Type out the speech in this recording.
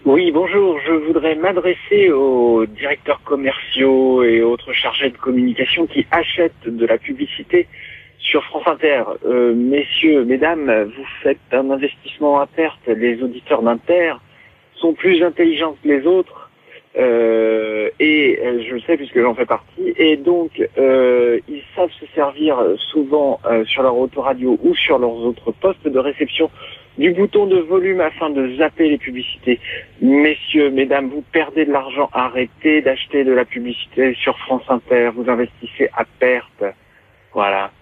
Oui, bonjour. Je voudrais m'adresser aux directeurs commerciaux et autres chargés de communication qui achètent de la publicité sur France Inter. Messieurs, mesdames, vous faites un investissement à perte. Les auditeurs d'Inter sont plus intelligents que les autres. Je le sais puisque j'en fais partie. Et donc, ils savent se servir souvent sur leur autoradio ou sur leurs autres postes de réception du bouton de volume afin de zapper les publicités. Messieurs, mesdames, vous perdez de l'argent. Arrêtez d'acheter de la publicité sur France Inter. Vous investissez à perte. Voilà.